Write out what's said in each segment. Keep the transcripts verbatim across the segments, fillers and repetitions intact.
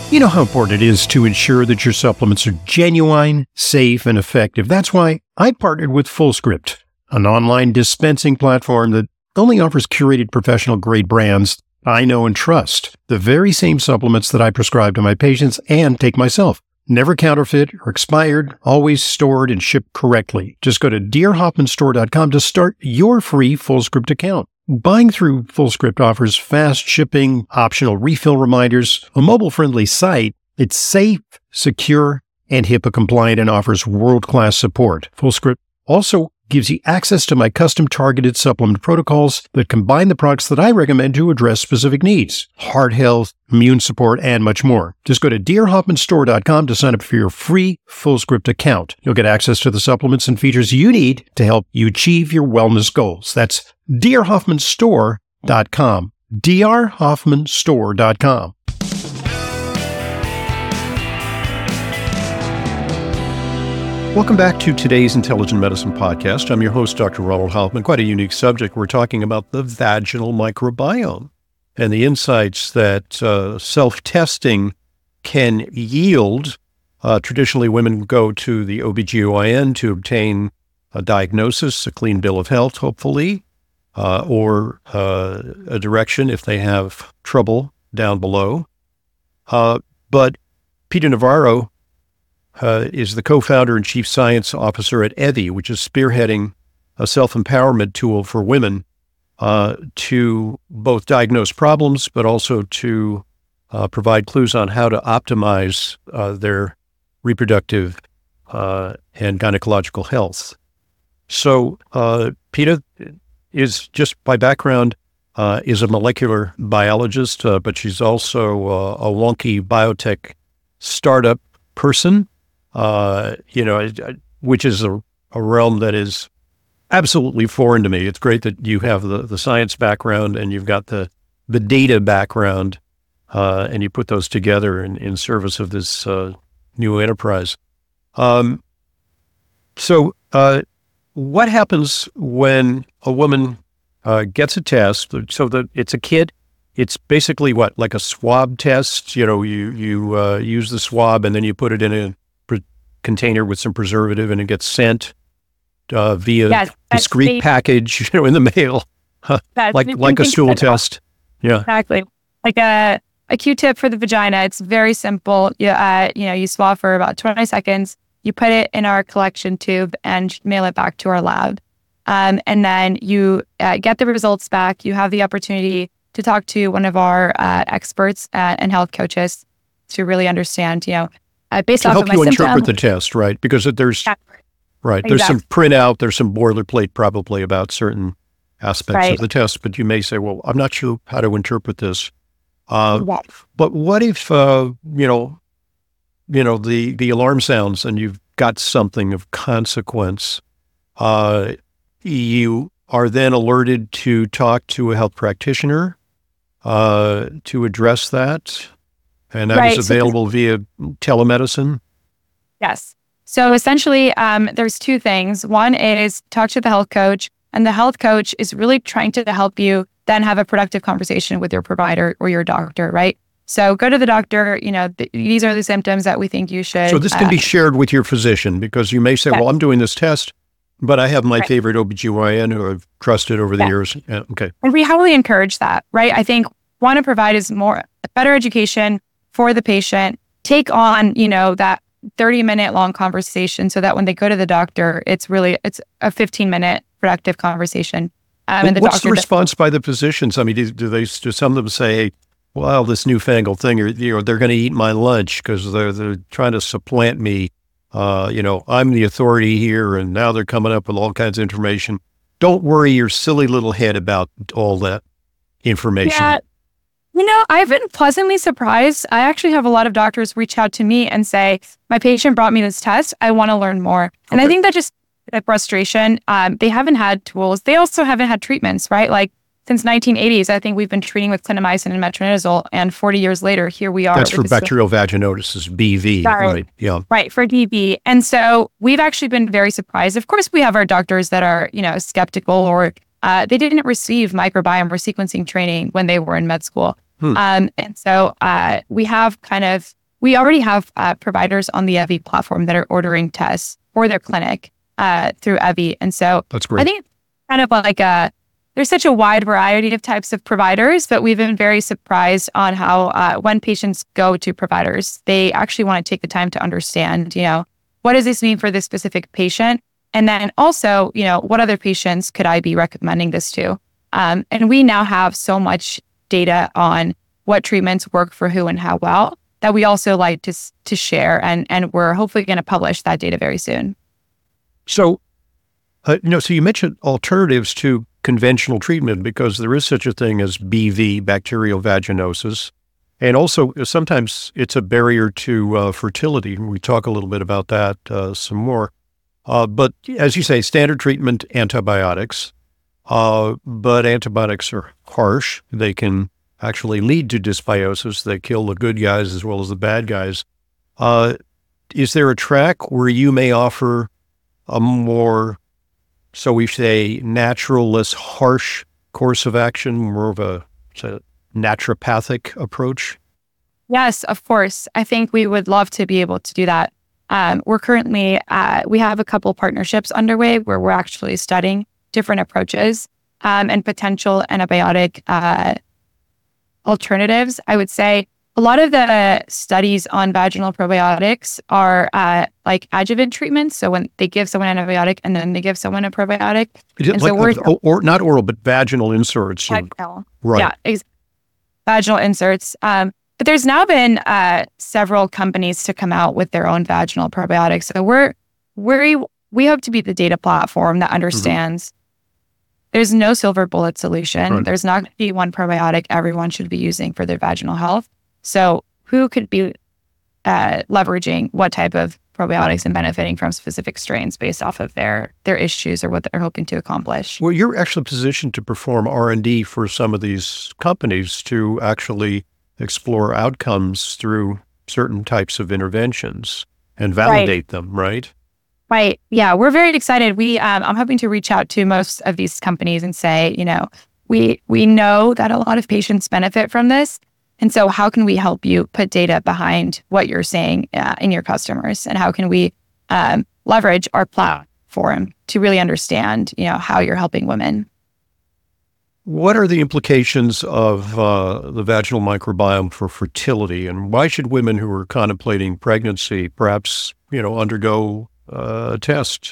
You know how important it is to ensure that your supplements are genuine, safe, and effective. That's why I partnered with Fullscript, an online dispensing platform that only offers curated professional-grade brands I know and trust. The very same supplements that I prescribe to my patients and take myself. Never counterfeit or expired, always stored and shipped correctly. Just go to dear hoffman store dot com to start your free Fullscript account. Buying through Fullscript offers fast shipping, optional refill reminders, a mobile-friendly site. It's safe, secure, and HIPAA compliant and offers world-class support. Fullscript also gives you access to my custom targeted supplement protocols that combine the products that I recommend to address specific needs, heart health, immune support, and much more. Just go to dear hoffman store dot com to sign up for your free Fullscript account. You'll get access to the supplements and features you need to help you achieve your wellness goals. That's dear hoffman store dot com. dear hoffman store dot com. Welcome back to today's Intelligent Medicine Podcast. I'm your host, Doctor Ronald Hoffman. Quite a unique subject. We're talking about the vaginal microbiome and the insights that uh, self-testing can yield. Uh, traditionally, women go to the O B G Y N to obtain a diagnosis, a clean bill of health, hopefully, uh, or uh, a direction if they have trouble down below. Uh, but Peter Navarro Uh, is the co-founder and chief science officer at Evie, which is spearheading a self-empowerment tool for women uh, to both diagnose problems, but also to uh, provide clues on how to optimize uh, their reproductive uh, and gynecological health. So uh, Peter is, just by background, uh, is a molecular biologist, uh, but she's also uh, a wonky biotech startup person. Uh, you know, which is a, a realm that is absolutely foreign to me. It's great that you have the, the science background and you've got the, the data background, uh, and you put those together in, in service of this uh, new enterprise. Um, so uh, what happens when a woman uh, gets a test? So that it's a kit. It's basically what, like a swab test? You know, you, you uh, use the swab and then you put it in a container with some preservative and it gets sent uh, via yes, discreet safe. package, you know, in the mail, like like a stool test. Yeah, exactly. Like a a Q-tip for the vagina. It's very simple. You uh, you know, you swab for about twenty seconds. You put it in our collection tube and mail it back to our lab, um, and then you uh, get the results back. You have the opportunity to talk to one of our uh, experts uh, and health coaches to really understand, you know. Uh, based to off help of my you symptom. interpret the test, right? Because there's yeah. right, exactly. there's some printout, there's some boilerplate probably about certain aspects right. of the test, but you may say, "Well, I'm not sure how to interpret this." Uh, yeah. But what if uh, you know, you know, the the alarm sounds and you've got something of consequence? Uh, you are then alerted to talk to a health practitioner uh, to address that. And that right. is available so, via telemedicine? Yes. So essentially, um, there's two things. One is talk to the health coach, and the health coach is really trying to help you then have a productive conversation with your provider or your doctor, right? So go to the doctor, you know, th- these are the symptoms that we think you should. So this can uh, be shared with your physician, because you may say, yes. well, I'm doing this test, but I have my right. favorite O B G Y N who I've trusted over the yeah. years. Yeah, okay. And we heavily encourage that, right? I think want to provide is more better education for the patient, take on, you know, that thirty minute long conversation so that when they go to the doctor, it's really, it's a fifteen minute productive conversation. Um, and the what's doctor the response does, by the physicians? I mean, do, do they, do some of them say, hey, well, this newfangled thing, or, you know, they're going to eat my lunch because they're, they're trying to supplant me. Uh, you know, I'm the authority here, and now they're coming up with all kinds of information. Don't worry your silly little head about all that information. Yeah. You know, I've been pleasantly surprised. I actually have a lot of doctors reach out to me and say, my patient brought me this test. I want to learn more. And okay. I think that just a frustration. Um, they haven't had tools. They also haven't had treatments, right? Like since nineteen eighties, I think we've been treating with clindamycin and metronidazole. And forty years later, here we are. That's for bacterial vaginosis, B V, Sorry. right? Yeah. Right, for D V. And so we've actually been very surprised. Of course, we have our doctors that are, you know, skeptical, or uh, they didn't receive microbiome or sequencing training when they were in med school. Hmm. Um, and so uh, we have kind of we already have uh, providers on the Evvy platform that are ordering tests for their clinic uh, through Evvy. And so that's great. I think it's kind of like a, there's such a wide variety of types of providers, but we've been very surprised on how uh, when patients go to providers, they actually want to take the time to understand, you know, what does this mean for this specific patient? And then also, you know, what other patients could I be recommending this to? Um, and we now have so much data on what treatments work for who and how well that we also like to to share, and and we're hopefully going to publish that data very soon. So, uh, you know, so you mentioned alternatives to conventional treatment because there is such a thing as B V, bacterial vaginosis, and also sometimes it's a barrier to uh, fertility. We talk a little bit about that uh, some more. Uh, but as you say, standard treatment, antibiotics, uh, but antibiotics are harsh. They can actually lead to dysbiosis. They kill the good guys as well as the bad guys. Uh, is there a track where you may offer a more, so we say, natural, less harsh course of action, more of a, a naturopathic approach? Yes, of course. I think we would love to be able to do that. Um, we're currently, uh, we have a couple partnerships underway where we're actually studying different approaches um, and potential antibiotic uh, alternatives. I would say a lot of the studies on vaginal probiotics are uh, like adjuvant treatments. So when they give someone an antibiotic and then they give someone a probiotic. Is it like, so we're, uh, or not oral, but vaginal inserts? Vaginal. Right. Yeah, ex- vaginal inserts. Um, but there's now been uh, several companies to come out with their own vaginal probiotics. So we're, we're we hope to be the data platform that understands mm-hmm. there's no silver bullet solution. Right. There's not going to be one probiotic everyone should be using for their vaginal health. So who could be uh, leveraging what type of probiotics and benefiting from specific strains based off of their their issues or what they're hoping to accomplish? Well, you're actually positioned to perform R and D for some of these companies to actually explore outcomes through certain types of interventions and validate right. them, right? Right. Yeah, we're very excited. We, um, I'm hoping to reach out to most of these companies and say, you know, we we know that a lot of patients benefit from this. And so how can we help you put data behind what you're saying uh, in your customers? And how can we um, leverage our platform to really understand, you know, how you're helping women? What are the implications of uh, the vaginal microbiome for fertility? And why should women who are contemplating pregnancy perhaps, you know, undergo uh, a test?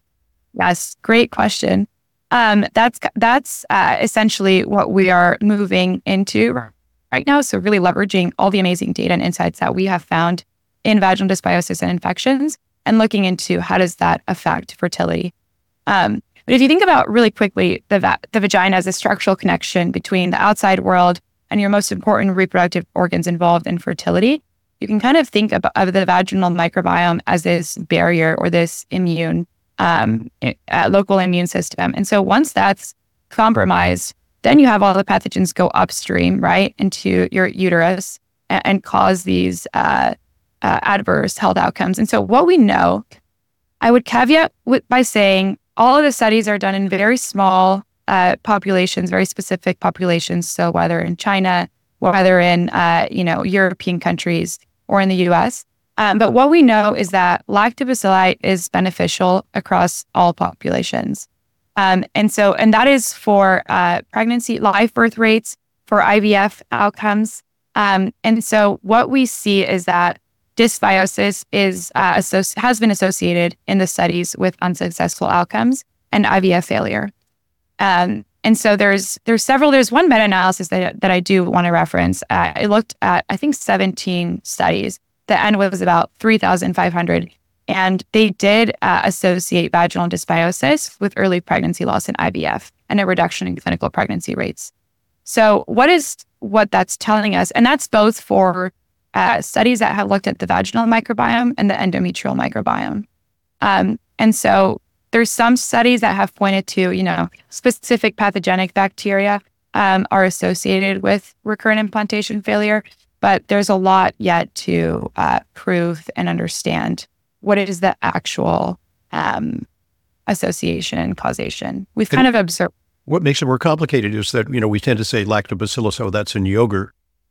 Yes, great question. Um, that's that's uh, essentially what we are moving into right now. So really leveraging all the amazing data and insights that we have found in vaginal dysbiosis and infections and looking into how does that affect fertility. Um, but if you think about really quickly, the, va- the vagina as a structural connection between the outside world and your most important reproductive organs involved in fertility, you can kind of think of, of the vaginal microbiome as this barrier or this immune, um, uh, local immune system. And so once that's compromised, then you have all the pathogens go upstream, right, into your uterus and, and cause these uh, uh, adverse health outcomes. And so what we know, I would caveat with, by saying all of the studies are done in very small uh, populations, very specific populations. So whether in China, whether in uh, you know European countries or in the U S. Um, but what we know is that lactobacilli is beneficial across all populations. Um, and so, and that is for uh, pregnancy, live birth rates, for I V F outcomes. Um, and so what we see is that dysbiosis is uh, associ- has been associated in the studies with unsuccessful outcomes and I V F failure. Um, and so there's there's several, there's one meta-analysis that, that I do want to reference. Uh, it looked at, I think, seventeen studies. The end was about three thousand five hundred. And they did uh, associate vaginal dysbiosis with early pregnancy loss in I V F and a reduction in clinical pregnancy rates. So what is what that's telling us? And that's both for uh, studies that have looked at the vaginal microbiome and the endometrial microbiome. Um, and so there's some studies that have pointed to, you know, specific pathogenic bacteria um, are associated with recurrent implantation failure, but there's a lot yet to uh, prove and understand what is the actual um, association, causation. We've kind and of observed. What makes it more complicated is that, you know, we tend to say lactobacillus, oh, that's in yogurt.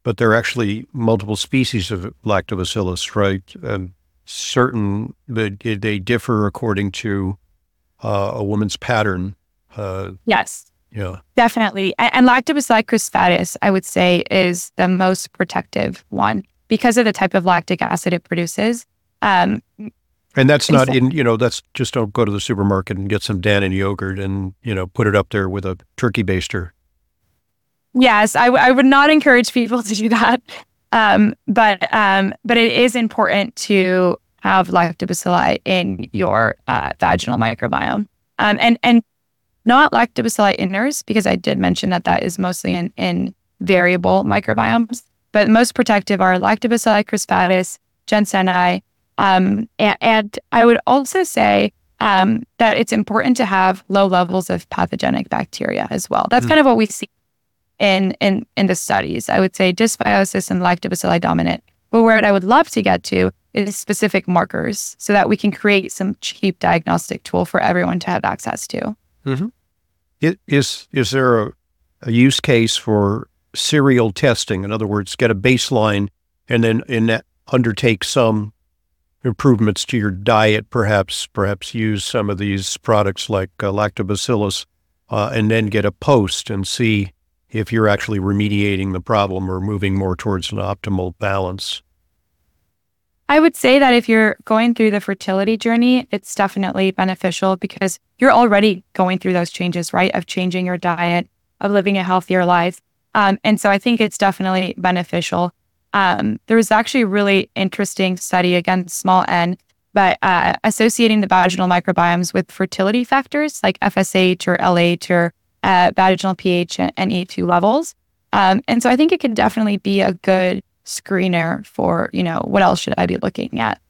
but there are actually multiple species of lactobacillus, right? And certain, they, they differ according to uh, a woman's pattern. Uh, yes, yeah, definitely. And, and Lactobacilli crispatus, I would say, is the most protective one because of the type of lactic acid it produces. Um, and that's not in, you know, that's just don't go to the supermarket and get some Dannon yogurt and, you know, put it up there with a turkey baster. Yes, I, w- I would not encourage people to do that. Um, but um, but it is important to have lactobacilli in your uh, vaginal microbiome. Um, and, and not lactobacilli inners, because I did mention that that is mostly in, in variable microbiomes. But most protective are Lactobacilli crispatus, Jenseni. Um, and, and I would also say um, that it's important to have low levels of pathogenic bacteria as well. That's mm. kind of what we see in in in the studies. I would say dysbiosis and lactobacilli dominant. But where I would love to get to is specific markers so that we can create some cheap diagnostic tool for everyone to have access to. Mm-hmm. It, is is there a, a use case for serial testing? In other words, get a baseline and then in that undertake some improvements to your diet, perhaps perhaps use some of these products like uh, lactobacillus, uh, and then get a post and see if you're actually remediating the problem or moving more towards an optimal balance? I would say that if you're going through the fertility journey, it's definitely beneficial because you're already going through those changes, right? Of changing your diet, of living a healthier life. Um, and so I think it's definitely beneficial. Um, there was actually a really interesting study, again, small n, but uh, associating the vaginal microbiomes with fertility factors like F S H or L H or Uh, vaginal pH and E two levels. Um, and so I think it could definitely be a good screener for, you know, what else should I be looking at?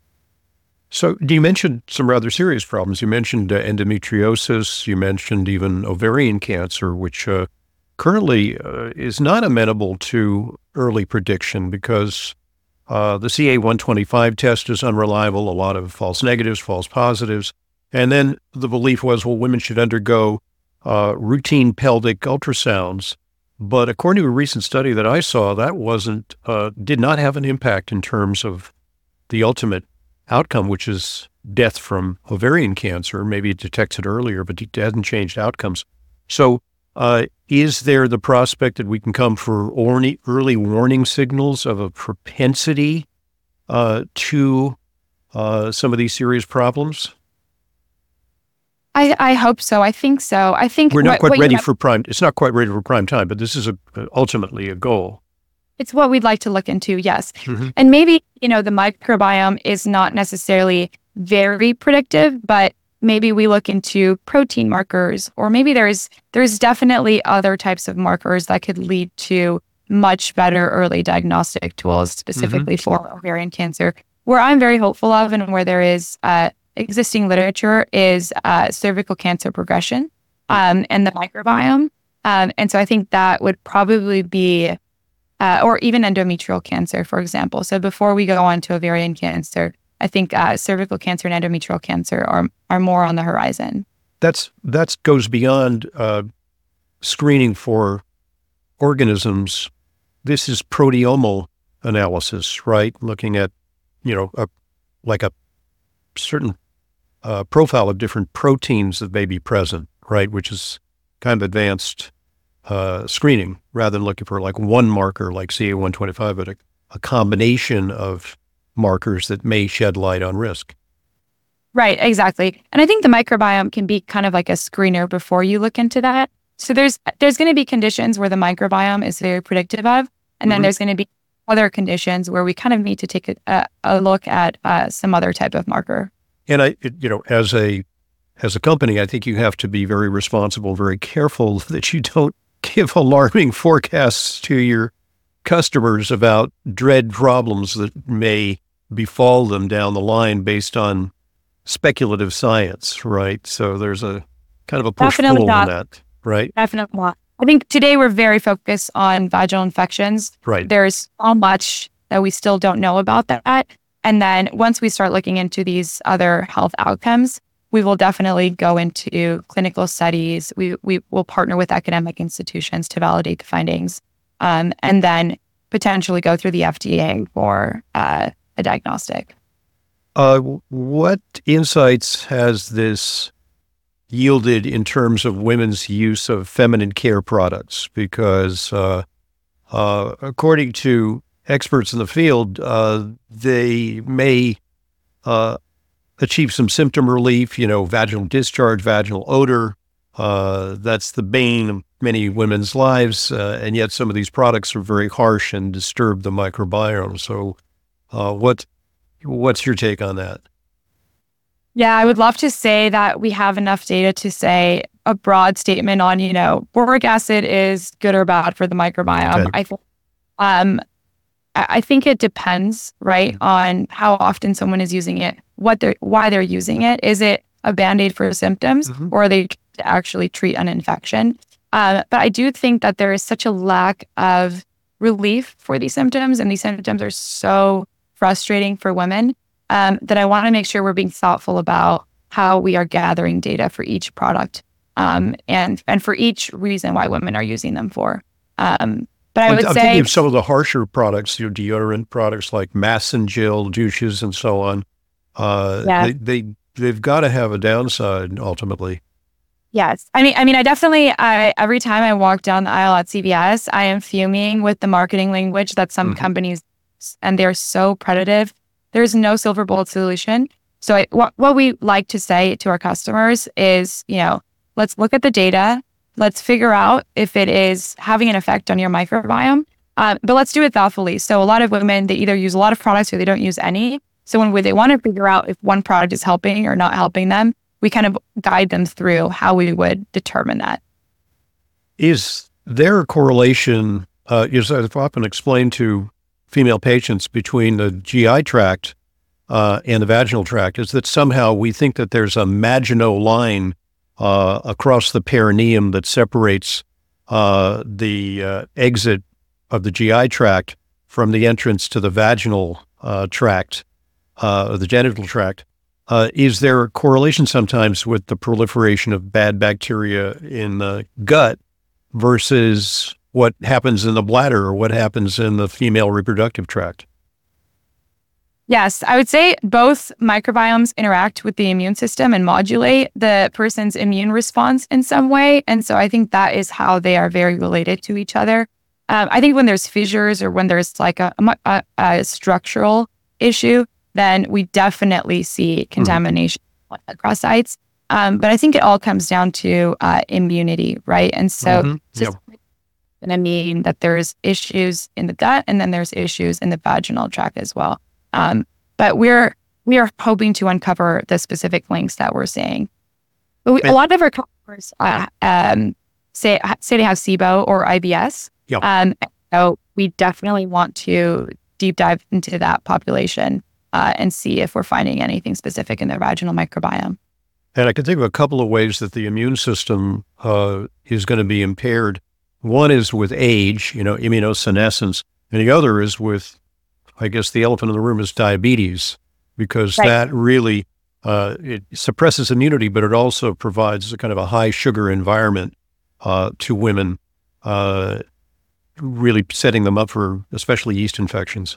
So you mentioned some rather serious problems. You mentioned uh, endometriosis. You mentioned even ovarian cancer, which uh, currently uh, is not amenable to early prediction because uh, the C A one twenty-five test is unreliable, a lot of false negatives, false positives. And then the belief was, well, women should undergo Uh, routine pelvic ultrasounds. But according to a recent study that I saw, that wasn't, uh, did not have an impact in terms of the ultimate outcome, which is death from ovarian cancer. Maybe it detects it earlier, but it hasn't changed outcomes. So uh, is there the prospect that we can come for orny, early warning signals of a propensity uh, to uh, some of these serious problems? I, I hope so. I think so. I think we're not what, quite what ready have, for prime. It's not quite ready for prime time, but this is a, ultimately a goal. It's what we'd like to look into. Yes. Mm-hmm. And maybe, you know, the microbiome is not necessarily very predictive, but maybe we look into protein markers, or maybe there's, there's definitely other types of markers that could lead to much better early diagnostic tools specifically mm-hmm. for ovarian cancer. Where I'm very hopeful of and where there is, uh, existing literature is uh, cervical cancer progression um, and the microbiome. Um, and so I think that would probably be, uh, or even endometrial cancer, for example. So before we go on to ovarian cancer, I think uh, cervical cancer and endometrial cancer are are more on the horizon. That's that goes beyond uh, screening for organisms. This is proteomal analysis, right? Looking at, you know, a, like a certain Uh, profile of different proteins that may be present, right? Which is kind of advanced uh, screening rather than looking for like one marker like C A one twenty-five, but a, a combination of markers that may shed light on risk. Right, exactly. And I think the microbiome can be kind of like a screener before you look into that. So there's there's going to be conditions where the microbiome is very predictive of, and then mm-hmm. there's going to be other conditions where we kind of need to take a, a look at uh, some other type of marker. And I, you know, as a as a company, I think you have to be very responsible, very careful that you don't give alarming forecasts to your customers about dread problems that may befall them down the line based on speculative science, right? So there's a kind of a push-pull on that, right? Definitely not. I think today we're very focused on vaginal infections. Right. There's so much that we still don't know about that. And then once we start looking into these other health outcomes, we will definitely go into clinical studies. We we will partner with academic institutions to validate the findings. Um, and then potentially go through the F D A for uh, a diagnostic. Uh, what insights has this yielded in terms of women's use of feminine care products? Because uh, uh, according to experts in the field, uh, they may uh, achieve some symptom relief, you know, vaginal discharge, vaginal odor. Uh, that's the bane of many women's lives. Uh, and yet some of these products are very harsh and disturb the microbiome. So uh, what what's your take on that? Yeah, I would love to say that we have enough data to say a broad statement on, you know, boric acid is good or bad for the microbiome. Okay. I think, um, I think it depends, right, on how often someone is using it, what they're, why they're using it. Is it a Band-Aid for symptoms, mm-hmm. or are they to actually treat an infection? Uh, but I do think that there is such a lack of relief for these symptoms, and these symptoms are so frustrating for women, um, that I want to make sure we're being thoughtful about how we are gathering data for each product, um, and and for each reason why women are using them for. Um, but I would I'm say thinking of some of the harsher products, your deodorant products like Massengill, douches, and so on. Uh, yeah. they, they they've got to have a downside ultimately. Yes. I mean, I mean, I definitely, I, every time I walk down the aisle at C V S, I am fuming with the marketing language that some mm-hmm. companies, and they're so predative. There's no silver bullet solution. So I, what, what we like to say to our customers is, you know, let's look at the data. Let's figure out if it is having an effect on your microbiome. Uh, but let's do it thoughtfully. So a lot of women, they either use a lot of products or they don't use any. So when they want to figure out if one product is helping or not helping them, we kind of guide them through how we would determine that. Is there a correlation, uh, is I've often explained to female patients, between the G I tract uh, and the vaginal tract, is that somehow we think that there's a Maginot line uh, across the perineum that separates uh, the uh, exit of the G I tract from the entrance to the vaginal uh, tract, uh, or the genital tract. Uh, is there a correlation sometimes with the proliferation of bad bacteria in the gut versus what happens in the bladder or what happens in the female reproductive tract? Yes, I would say both microbiomes interact with the immune system and modulate the person's immune response in some way. And so I think that is how they are very related to each other. Um, I think when there's fissures or when there's like a, a, a structural issue, then we definitely see contamination mm-hmm. across sites. Um, but I think it all comes down to uh, immunity, right? And so mm-hmm. it's just yep. going to mean that there's issues in the gut, and then there's issues in the vaginal tract as well. Um, but we're we are hoping to uncover the specific links that we're seeing. But we, a lot of our customers uh, um, say say they have SIBO or I B S. Yep. Um, so we definitely want to deep dive into that population. Uh, and see if we're finding anything specific in their vaginal microbiome. And I can think of a couple of ways that the immune system uh, is going to be impaired. One is with age, you know, immunosenescence, and the other is with, I guess the elephant in the room is diabetes, because right. that really, uh, it suppresses immunity, but it also provides a kind of a high sugar environment uh, to women, uh, really setting them up for especially yeast infections.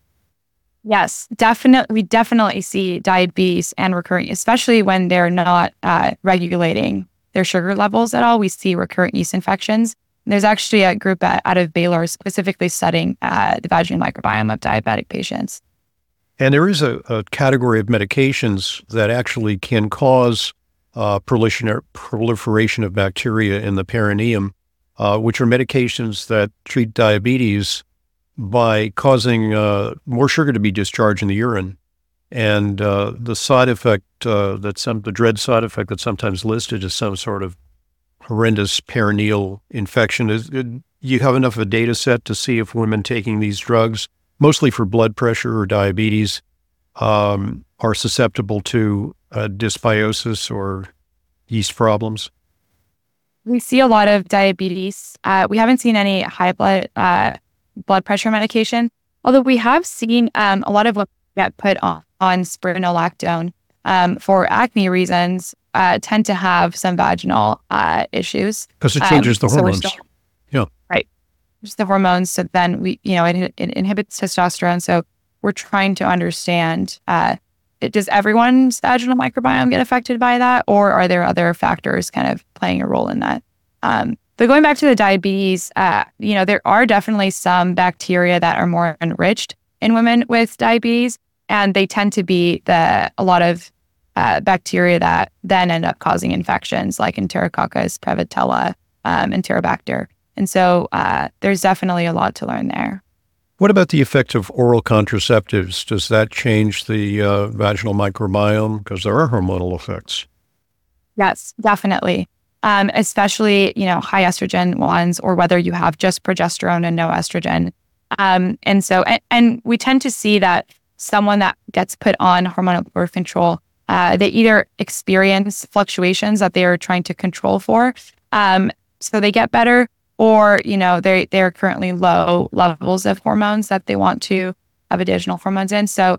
Yes, definitely. We definitely see diabetes and recurrent, especially when they're not uh, regulating their sugar levels at all. We see recurrent yeast infections. And there's actually a group at, out of Baylor specifically studying uh, the vaginal microbiome of diabetic patients. And there is a, a category of medications that actually can cause uh, proliferation, proliferation of bacteria in the perineum, uh, which are medications that treat diabetes by causing uh, more sugar to be discharged in the urine. And uh, the side effect, uh, that some, the dread side effect that's sometimes listed is some sort of horrendous perineal infection. Is it, you have enough of a data set to see if women taking these drugs, mostly for blood pressure or diabetes, um, are susceptible to uh, dysbiosis or yeast problems? We see a lot of diabetes. Uh, we haven't seen any high blood uh, blood pressure medication, although we have seen um, a lot of women get put on, on spironolactone um, for acne reasons uh, tend to have some vaginal uh, issues. Because it changes um, the hormones. So still, yeah. Right. the hormones. So then we, you know, it, it inhibits testosterone. So we're trying to understand, uh, it, does everyone's vaginal microbiome get affected by that? Or are there other factors kind of playing a role in that? Um, but going back to the diabetes, uh, you know, there are definitely some bacteria that are more enriched in women with diabetes, and they tend to be the a lot of uh, bacteria that then end up causing infections like Enterococcus, Prevotella, um, Enterobacter. And so uh, there's definitely a lot to learn there. What about the effect of oral contraceptives? Does that change the uh, vaginal microbiome? Because there are hormonal effects. Yes, definitely. Um, especially, you know, high estrogen ones, or whether you have just progesterone and no estrogen. Um, and so, and, and we tend to see that someone that gets put on hormonal birth control, uh, they either experience fluctuations that they are trying to control for, um, so they get better, or, you know, they they're currently low levels of hormones that they want to have additional hormones in. So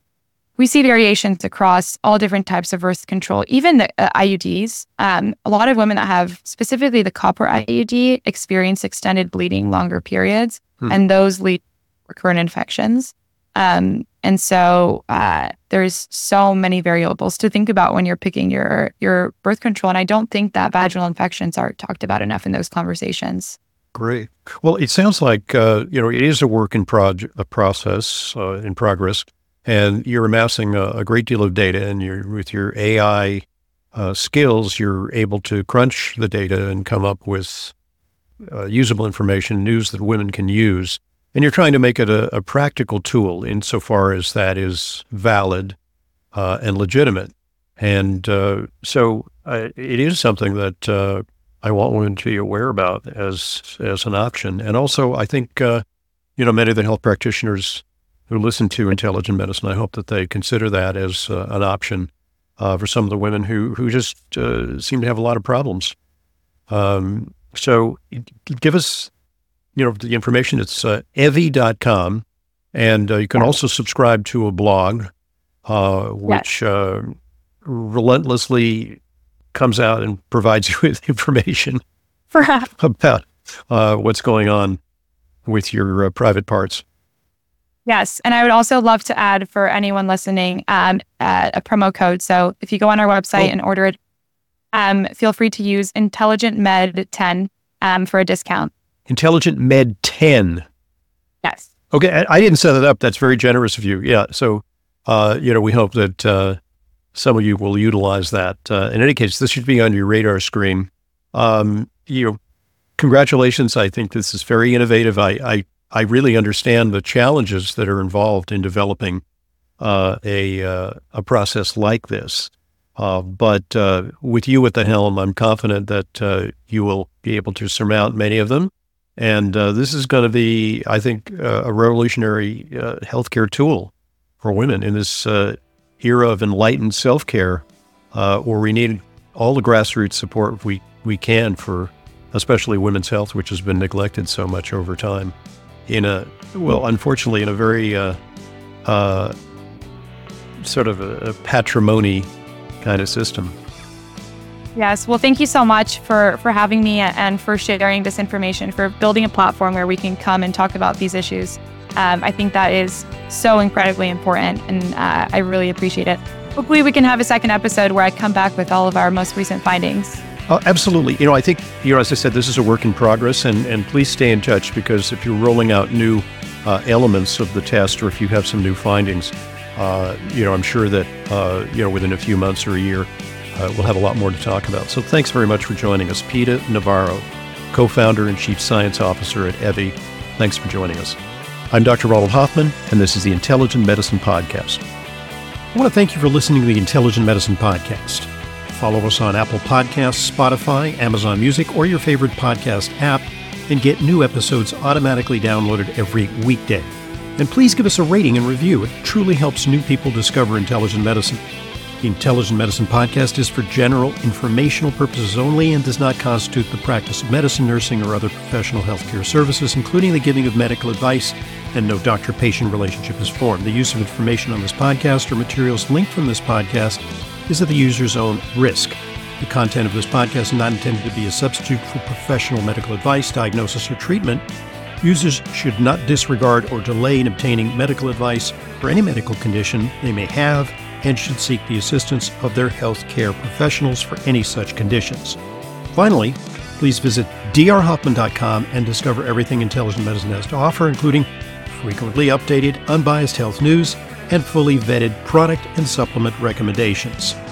we see variations across all different types of birth control, even the uh, I U Ds. Um, a lot of women that have specifically the copper I U D experience extended bleeding longer periods, hmm. and those lead to recurrent infections. Um, and so uh, there's so many variables to think about when you're picking your your birth control. And I don't think that vaginal infections are talked about enough in those conversations. Great. Well, it sounds like, uh, you know, it is a work in prog- a process, uh, in progress. And you're amassing a, a great deal of data, and you're, with your A I uh, skills, you're able to crunch the data and come up with uh, usable information, news that women can use. And you're trying to make it a, a practical tool insofar as that is valid uh, and legitimate. And uh, so uh, it is something that uh, I want women to be aware about as as an option. And also, I think, uh, you know, many of the health practitioners who listen to Intelligent Medicine, I hope that they consider that as uh, an option uh, for some of the women who who just uh, seem to have a lot of problems. Um, so give us, you know, the information. It's uh, evie dot com, and uh, you can yeah. also subscribe to a blog, uh, which yeah. uh, relentlessly comes out and provides you with information about uh, what's going on with your uh, private parts. Yes. And I would also love to add for anyone listening um, uh, a promo code. So if you go on our website oh. and order it, um, feel free to use Intelligent Med ten um, for a discount. Intelligent Med ten. Yes. Okay. I, I didn't set it up. That's very generous of you. Yeah. So, uh, you know, we hope that uh, some of you will utilize that. Uh, in any case, this should be on your radar screen. Um, you know, congratulations. I think this is very innovative. I, I I really understand the challenges that are involved in developing uh, a uh, a process like this. Uh, but uh, with you at the helm, I'm confident that uh, you will be able to surmount many of them. And uh, this is going to be, I think, uh, a revolutionary uh, healthcare tool for women in this uh, era of enlightened self-care, uh, where we need all the grassroots support we, we can for especially women's health, which has been neglected so much over time. In a, well, unfortunately, in a very uh, uh, sort of a, a patrimony kind of system. Yes. Well, thank you so much for, for having me and for sharing this information, for building a platform where we can come and talk about these issues. Um, I think that is so incredibly important, and uh, I really appreciate it. Hopefully we can have a second episode where I come back with all of our most recent findings. Oh, absolutely. You know, I think, you know, as I said, this is a work in progress, and, and please stay in touch, because if you're rolling out new uh, elements of the test, or if you have some new findings, uh, you know, I'm sure that, uh, you know, within a few months or a year, uh, we'll have a lot more to talk about. So thanks very much for joining us. Peta Navarro, co-founder and chief science officer at Evie. Thanks for joining us. I'm Doctor Ronald Hoffman, and this is the Intelligent Medicine Podcast. I want to thank you for listening to the Intelligent Medicine Podcast. Follow us on Apple Podcasts, Spotify, Amazon Music, or your favorite podcast app, and get new episodes automatically downloaded every weekday. And please give us a rating and review. It truly helps new people discover intelligent medicine. The Intelligent Medicine Podcast is for general informational purposes only and does not constitute the practice of medicine, nursing, or other professional healthcare services, including the giving of medical advice, and no doctor-patient relationship is formed. The use of information on this podcast or materials linked from this podcast is at the user's own risk. The content of this podcast is not intended to be a substitute for professional medical advice, diagnosis, or treatment, Users should not disregard or delay in obtaining medical advice for any medical condition they may have and should seek the assistance of their healthcare professionals for any such conditions. Finally, please visit d r hoffman dot com and discover everything Intelligent Medicine has to offer, including frequently updated, unbiased health news and fully vetted product and supplement recommendations.